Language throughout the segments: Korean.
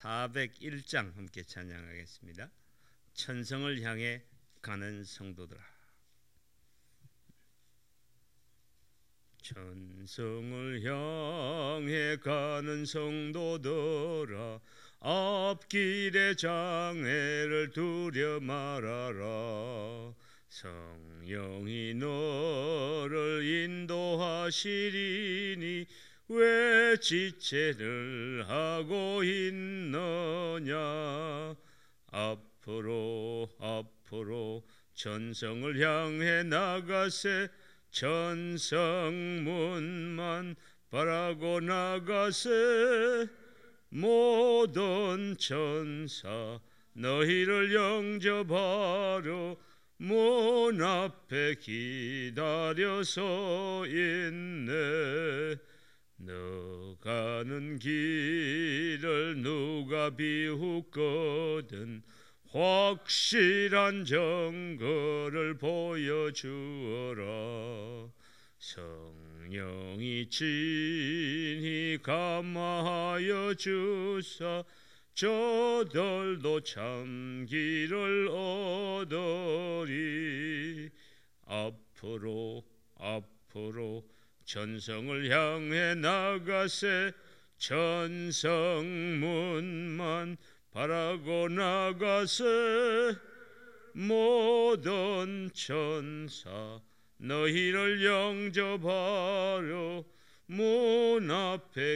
401장 함께 찬양하겠습니다. 천성을 향해 가는 성도들아. 천성을 향해 가는 성도들아, 앞길의 장애를 두려 말아라. 성령이 너를 인도하시리니 왜 지체를 하고 있느냐. 앞으로 천성을 향해 나가세. 천성문만 바라고 나가세. 모든 천사 너희를 영접하러 문 앞에 기다려서 있네. 너 가는 길을 누가 비웃거든 확실한 증거를 보여주어라. 성령이 친히 감화하여 주사 저들도 참 길을 얻으리. 앞으로 천성을 향해 나가세. 천성문만 바라고 나가세. 모든 천사 너희를 영접하러 문 앞에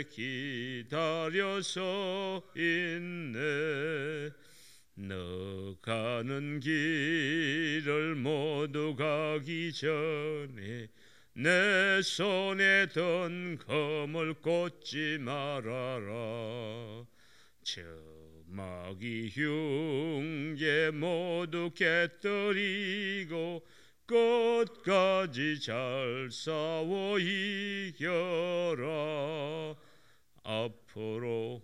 기다려서 있네. 너 가는 길을 모두 가기 전에 내 손에 든 검을 꽂지 말아라. 저 마귀 흉계 모두 깨뜨리고 끝까지 잘 싸워 이겨라. 앞으로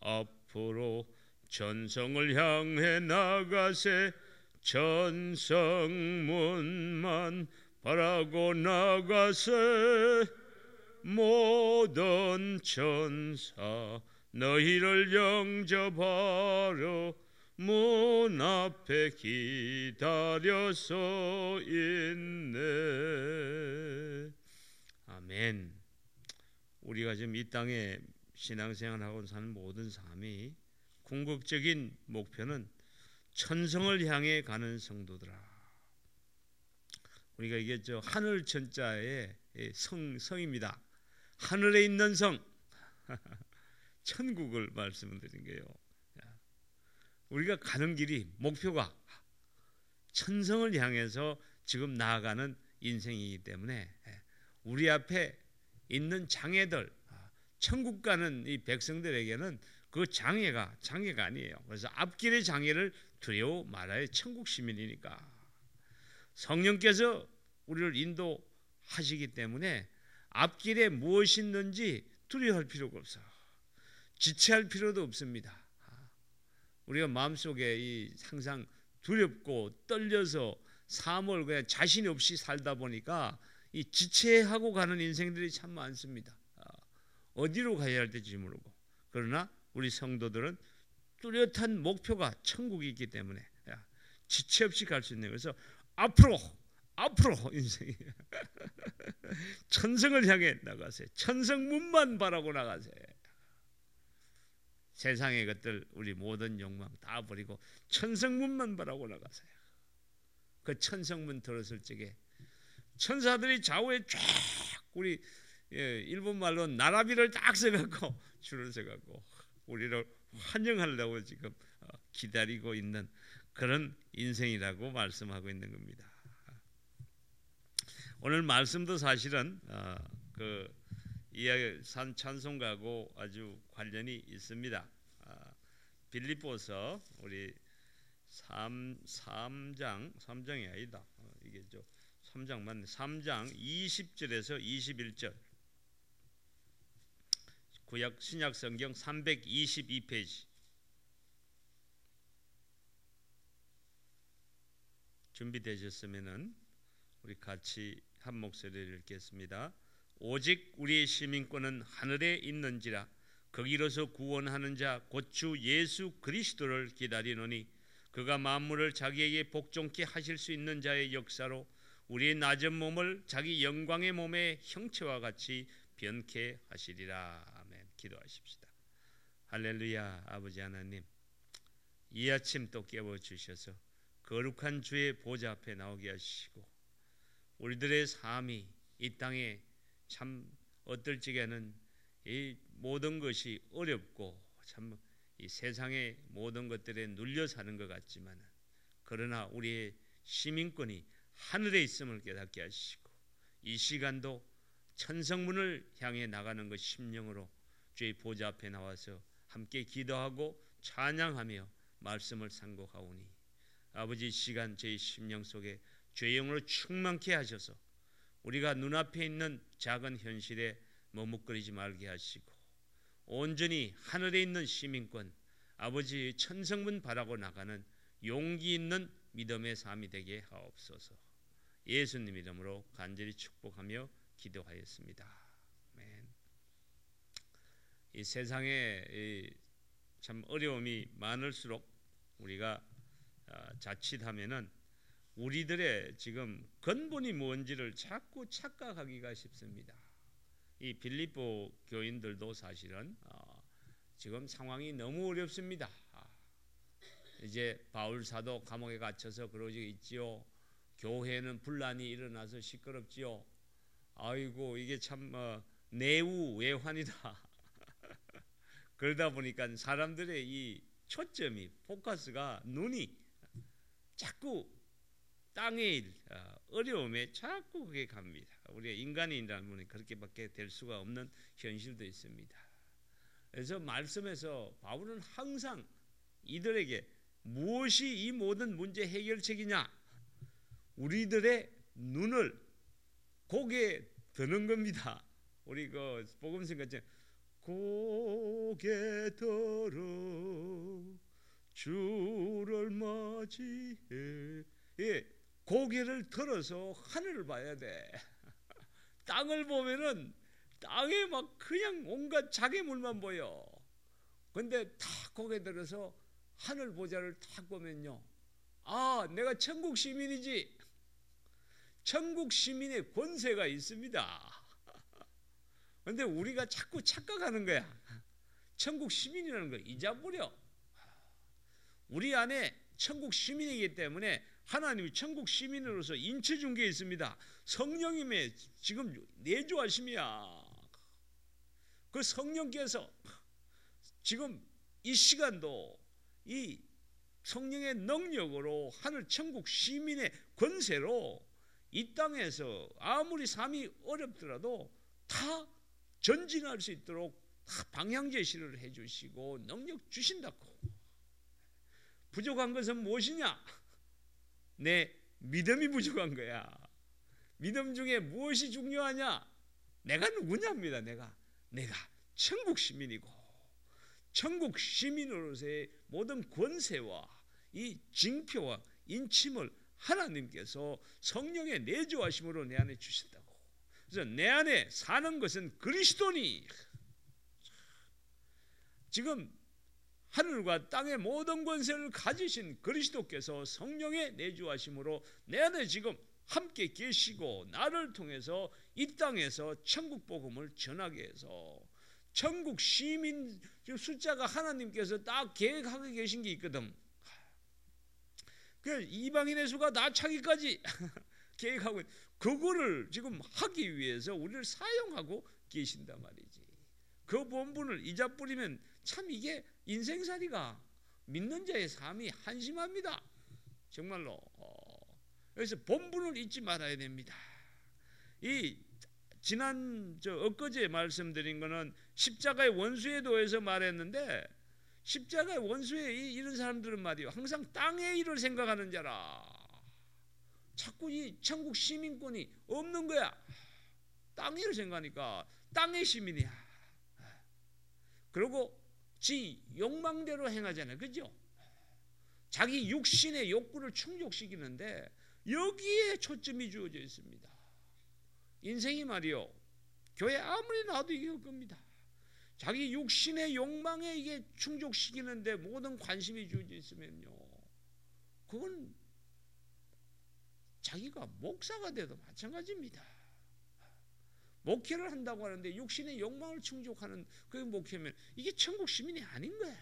천성을 향해 나가세. 천성문만 바라고 나가세. 모든 천사 너희를 영접하러 문 앞에 기다려서 있네. 아멘. 우리가 지금 이 땅에 신앙생활하고 사는 모든 삶이 궁극적인 목표는 천성을 향해 가는 성도들아. 우리가 이게 하늘 천자의 성입니다. 하늘에 있는 성, 천국을 말씀드린 거예요. 우리가 가는 길이 목표가 천성을 향해서 지금 나아가는 인생이기 때문에 우리 앞에 있는 장애들, 천국 가는 이 백성들에게는 그 장애가 아니에요. 그래서 앞길의 장애를 두려워 말아야 천국 시민이니까. 성령께서 우리를 인도하시기 때문에 앞길에 무엇이 있는지 두려워할 필요가 없어. 지체할 필요도 없습니다. 우리가 마음속에 항상 두렵고 떨려서 삶을 그냥 자신 없이 살다 보니까 이 지체하고 가는 인생들이 참 많습니다. 어디로 가야 할지 모르고. 그러나 우리 성도들은 뚜렷한 목표가 천국이 있기 때문에 지체 없이 갈 수 있는. 그래서 앞으로 인생이 천성을 향해 나가세요. 천성문만 바라고 나가세요. 세상의 것들, 우리 모든 욕망 다 버리고 천성문만 바라고 나가세요. 그 천성문 들었을 적에 천사들이 좌우에 쫙 우리 일본 말로 나라비를 딱 서갖고 줄을 서갖고 우리를 환영하려고 지금 기다리고 있는 그런 인생이라고 말씀하고 있는 겁니다. 오늘 말씀도 사실은 그 이야기 찬송가하고 아주 관련이 있습니다. 빌립보서 우리 3장이 아니다. 이게 3장 맞네. 3장 20절에서 21절. 구약 신약 성경 322페이지. 준비되셨으면은 우리 같이 한 목소리를 읽겠습니다. 오직 우리의 시민권은 하늘에 있는지라 거기로서 구원하는 자 곧 주 예수 그리스도를 기다리노니 그가 만물을 자기에게 복종케 하실 수 있는 자의 역사로 우리의 낮은 몸을 자기 영광의 몸의 형체와 같이 변케 하시리라. 아멘. 기도하십시다. 할렐루야. 아버지 하나님, 이 아침 또 깨워주셔서 거룩한 주의 보좌 앞에 나오게 하시고 우리들의 삶이 이 땅에 참 어떨 적에는 이 모든 것이 어렵고 참 이 세상의 모든 것들에 눌려 사는 것 같지만 그러나 우리의 시민권이 하늘에 있음을 깨닫게 하시고 이 시간도 천성문을 향해 나가는 것 심령으로 주의 보좌 앞에 나와서 함께 기도하고 찬양하며 말씀을 상고하오니 아버지 시간 저희 심령 속에 주의 영으로 충만케 하셔서 우리가 눈앞에 있는 작은 현실에 머뭇거리지 말게 하시고 온전히 하늘에 있는 시민권 아버지 천성문 바라고 나가는 용기 있는 믿음의 삶이 되게 하옵소서. 예수님 이름으로 간절히 축복하며 기도하였습니다. 아멘. 이 세상에 참 어려움이 많을수록 우리가 자칫하면은 우리들의 지금 근본이 뭔지를 자꾸 착각하기가 쉽습니다. 이 빌립보 교인들도 사실은 지금 상황이 너무 어렵습니다. 이제 바울 사도 감옥에 갇혀서 그러고 있지요. 교회는 분란이 일어나서 시끄럽지요. 아이고 이게 참 내우 외환이다. 그러다 보니까 사람들의 이 초점이 포커스가 눈이 자꾸 땅의 일, 어려움에 자꾸 그게 갑니다. 우리가 인간이라는 분이 그렇게밖에 될 수가 없는 현실도 있습니다. 그래서 말씀에서 바울은 항상 이들에게 무엇이 이 모든 문제 해결책이냐? 우리들의 눈을 고개 드는 겁니다. 우리 그 복음성 같이 고개 들어 주를 맞이해. 예, 고개를 들어서 하늘을 봐야 돼. 땅을 보면은 땅에 막 그냥 온갖 장애물만 보여. 근데 탁 고개 들어서 하늘 보좌를 탁 보면요, 아, 내가 천국 시민이지. 천국 시민의 권세가 있습니다. 근데 우리가 자꾸 착각하는 거야. 천국 시민이라는 걸 잊어버려. 우리 안에 천국 시민이기 때문에 하나님이 천국 시민으로서 인체 준 게 있습니다. 성령님의 지금 내주하심이야. 그 성령께서 지금 이 시간도 이 성령의 능력으로 하늘 천국 시민의 권세로 이 땅에서 아무리 삶이 어렵더라도 다 전진할 수 있도록 다 방향 제시를 해주시고 능력 주신다고. 부족한 것은 무엇이냐? 내 믿음이 부족한 거야. 믿음 중에 무엇이 중요하냐? 내가 누구냐입니다. 내가 천국 시민이고 천국 시민으로서의 모든 권세와 이 징표와 인침을 하나님께서 성령의 내주하심으로 내 안에 주신다고. 그래서 내 안에 사는 것은 그리스도니. 지금 하늘과 땅의 모든 권세를 가지신 그리스도께서 성령의 내주하심으로 내 안에 지금 함께 계시고 나를 통해서 이 땅에서 천국 복음을 전하게 해서 천국 시민 숫자가 하나님께서 딱 계획하고 계신 게 있거든. 그 이방인의 수가 나 차기까지 계획하고 그거를 지금 하기 위해서 우리를 사용하고 계신단 말이지. 그 본분을 잊어버리면 참 이게 인생살이가 믿는 자의 삶이 한심합니다. 정말로. 그래서 본분을 잊지 말아야 됩니다. 이 지난 엊그제 말씀드린 거는 십자가의 원수에 대해서 말했는데 십자가의 원수에 이런 사람들은 말이요 항상 땅의 일을 생각하는 자라. 자꾸 이 천국 시민권이 없는 거야. 땅의 일을 생각하니까 땅의 시민이야. 그리고 지 욕망대로 행하잖아요. 그죠? 자기 육신의 욕구를 충족시키는데 여기에 초점이 주어져 있습니다. 인생이 말이요 교회 아무리 나와도 이길 겁니다. 자기 육신의 욕망에 이게 충족시키는데 모든 관심이 주어져 있으면요, 그건 자기가 목사가 돼도 마찬가지입니다. 목회를 한다고 하는데 육신의 욕망을 충족하는 그 목회면 이게 천국 시민이 아닌 거야.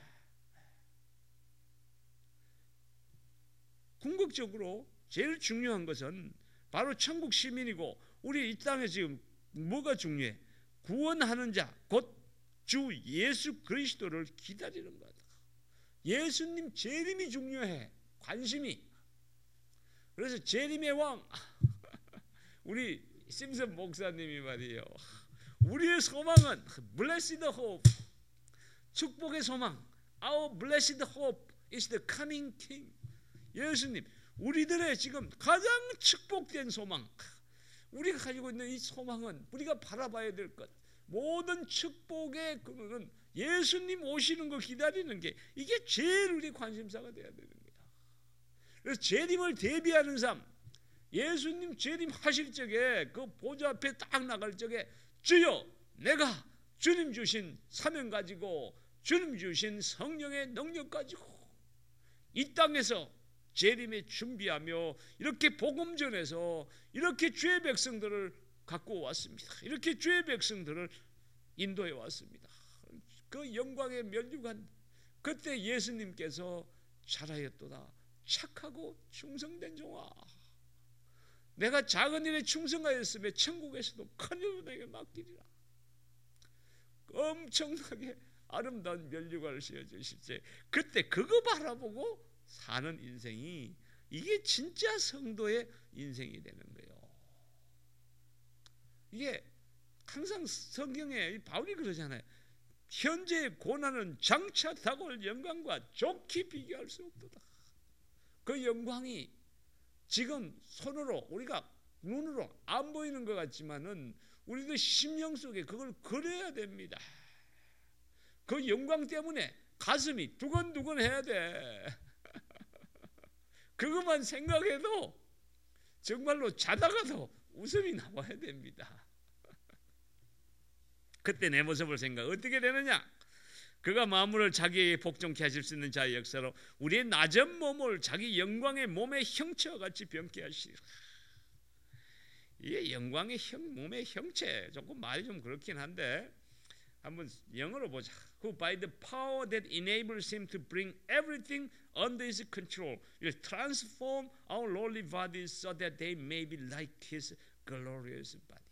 궁극적으로 제일 중요한 것은 바로 천국 시민이고, 우리 이 땅에 지금 뭐가 중요해? 구원하는 자, 곧 주 예수 그리스도를 기다리는 거다. 예수님 재림이 중요해. 관심이. 그래서 재림의 왕 우리 심슨 목사님이 말이에요, 우리의 소망은 blessed hope, 축복의 소망. Our blessed hope is the coming king. 예수님, 우리들의 지금 가장 축복된 소망, 우리가 가지고 있는 이 소망은, 우리가 바라봐야 될 것, 모든 축복의 근원은 예수님 오시는 거 기다리는 게, 이게 제일 우리 관심사가 돼야 되는 거야. 그래서 재림을 대비하는 삶, 예수님 재림하실 적에 그 보좌 앞에 딱 나갈 적에, 주여 내가 주님 주신 사명 가지고 주님 주신 성령의 능력 가지고 이 땅에서 재림에 준비하며 이렇게 복음 전해서 이렇게 주의 백성들을 갖고 왔습니다. 이렇게 주의 백성들을 인도해 왔습니다. 그 영광의 면류관, 그때 예수님께서 잘하였도다 착하고 충성된 종아, 내가 작은 일에 충성하였으면 천국에서도 큰 일을 내게 맡기리라. 엄청나게 아름다운 면류관을 씌워주실 때, 그때 그거 바라보고 사는 인생이, 이게 진짜 성도의 인생이 되는 거예요. 이게 항상 성경에 바울이 그러잖아요. 현재의 고난은 장차 다가올 영광과 좋게 비교할 수 없도다. 그 영광이 지금 손으로, 우리가 눈으로 안 보이는 것 같지만은 우리도 심령 속에 그걸 그려야 됩니다. 그 영광 때문에 가슴이 두근두근 해야 돼. 그것만 생각해도 정말로 자다가도 웃음이 나와야 됩니다. 그때 내 모습을 생각 어떻게 되느냐? 그가 만물을 자기에게 복종케 하실 수 있는 자의 역사로 우리의 낮은 몸을 자기 영광의 몸의 형체와 같이 변케 하시리라. 이게 영광의 몸의 형체, 조금 말이 좀 그렇긴 한데 한번 영어로 보자. Who by the power that enables him to bring everything under his control will transform our lowly bodies so that they may be like his glorious body.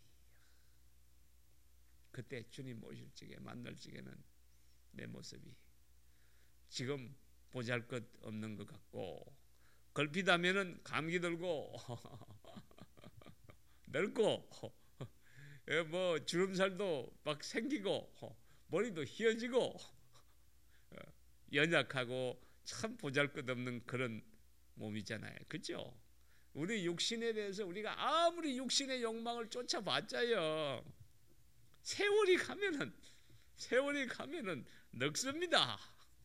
그때 주님 오실 적에, 만날 적에는 내 모습이 지금 보잘것없는 것 같고, 걸핏하면은 감기 들고 늙고 뭐 주름살도 막 생기고 머리도 휘어지고 연약하고 참 보잘것없는 그런 몸이잖아요. 그렇죠? 우리 육신에 대해서 우리가 아무리 육신의 욕망을 쫓아봤자요, 세월이 가면은 늙습니다.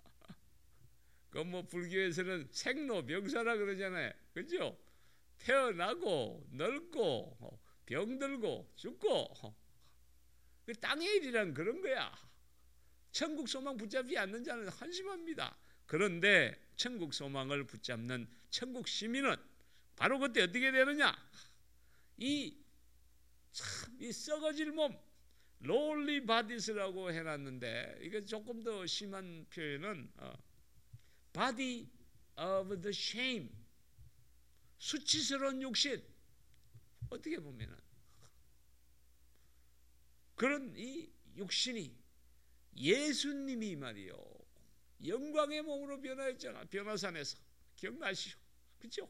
그 뭐 불교에서는 생로병사라 그러잖아요. 그죠? 태어나고 늙고 병들고 죽고, 그 땅의 일이란 그런 거야. 천국 소망 붙잡지 않는 자는 한심합니다. 그런데 천국 소망을 붙잡는 천국 시민은 바로 그때 어떻게 되느냐? 이 썩어질 몸, lowly bodies라고 해놨는데, 이게 조금 더 심한 표현은 body of the shame, 수치스러운 육신. 어떻게 보면은 그런 이 육신이 예수님이 말이요, 영광의 몸으로 변화했잖아. 변화산에서 기억나시죠? 그렇죠?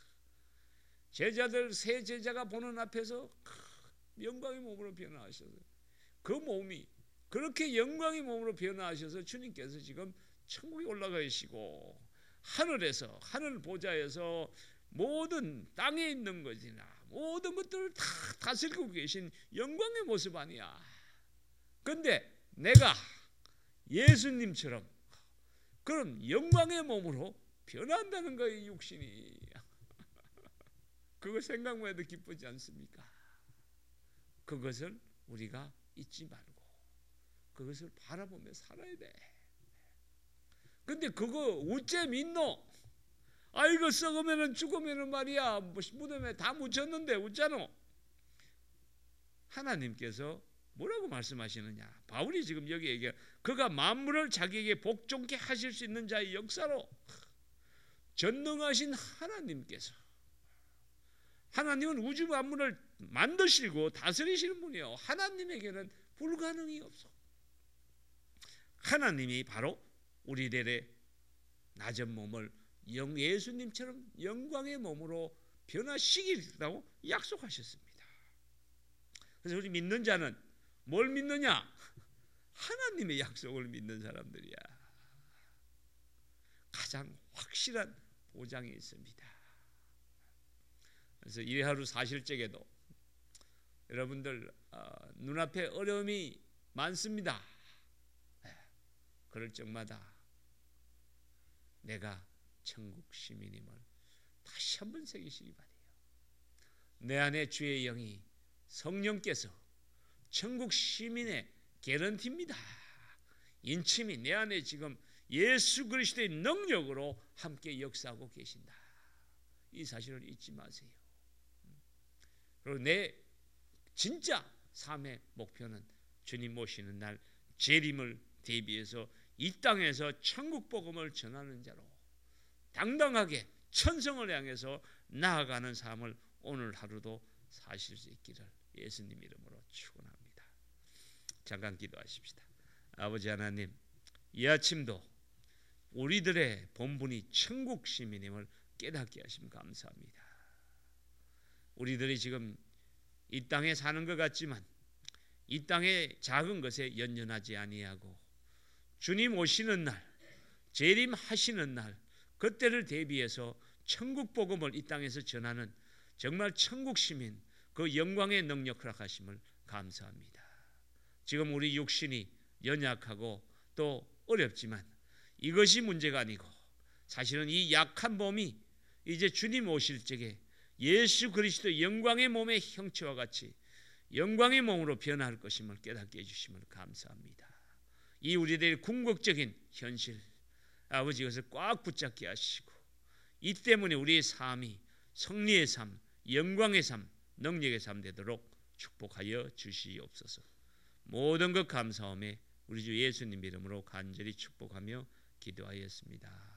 제자들 세 제자가 보는 앞에서 영광의 몸으로 변화하셔서, 그 몸이 그렇게 영광의 몸으로 변화하셔서 주님께서 지금 천국에 올라가 계시고, 하늘에서, 하늘 보좌에서 모든 땅에 있는 것이나 모든 것들을 다 다스리고 계신 영광의 모습 아니야. 그런데 내가 예수님처럼 그런 영광의 몸으로 변한다는 거예요, 육신이. 그거 생각만 해도 기쁘지 않습니까? 그것을 우리가 잊지 말고 그것을 바라보며 살아야 돼. 근데 그거 어째 믿노? 아, 이거 썩으면은 죽으면은 말이야, 뭐 무덤에 다 묻혔는데 어쩌노? 하나님께서 뭐라고 말씀하시느냐? 바울이 지금 여기 얘기해, 그가 만물을 자기에게 복종케 하실 수 있는 자의 역사로, 전능하신 하나님께서, 하나님은 우주 만물을 만드시고 다스리시는 분이요, 하나님에게는 불가능이 없어. 하나님이 바로 우리들의 낮은 몸을 예수님처럼 영광의 몸으로 변화시키겠다고 약속하셨습니다. 그래서 우리 믿는 자는 뭘 믿느냐? 하나님의 약속을 믿는 사람들이야. 가장 확실한 보장이 있습니다. 그래서 이 하루 사실적에도 여러분들 눈앞에 어려움이 많습니다. 그럴 적마다 내가 천국 시민임을 다시 한번 새기시기 바라요. 내 안에 주의 영이, 성령께서 천국 시민의 개런티입니다. 인침이 내 안에 지금 예수 그리스도의 능력으로 함께 역사하고 계신다. 이 사실을 잊지 마세요. 그리고 내 진짜 삶의 목표는 주님 모시는 날 재림을 대비해서 이 땅에서 천국 복음을 전하는 자로 당당하게 천성을 향해서 나아가는 삶을 오늘 하루도 사실 수 있기를 예수님 이름으로 축원합니다. 잠깐 기도하십시다. 아버지 하나님, 이 아침도 우리들의 본분이 천국 시민임을 깨닫게 하시면 감사합니다. 우리들이 지금 이 땅에 사는 것 같지만 이 땅의 작은 것에 연연하지 아니하고 주님 오시는 날, 재림하시는 날, 그때를 대비해서 천국 복음을 이 땅에서 전하는 정말 천국 시민, 그 영광의 능력 허락하심을 감사합니다. 지금 우리 육신이 연약하고 또 어렵지만 이것이 문제가 아니고 사실은 이 약한 몸이 이제 주님 오실 적에 예수 그리스도 영광의 몸의 형체와 같이 영광의 몸으로 변화할 것임을 깨닫게 해주심을 감사합니다. 이 우리들의 궁극적인 현실, 아버지 이것을 꽉 붙잡게 하시고 이 때문에 우리의 삶이 승리의 삶, 영광의 삶, 능력의 삶 되도록 축복하여 주시옵소서. 모든 것 감사함에 우리 주 예수님 이름으로 간절히 축복하며 기도하였습니다.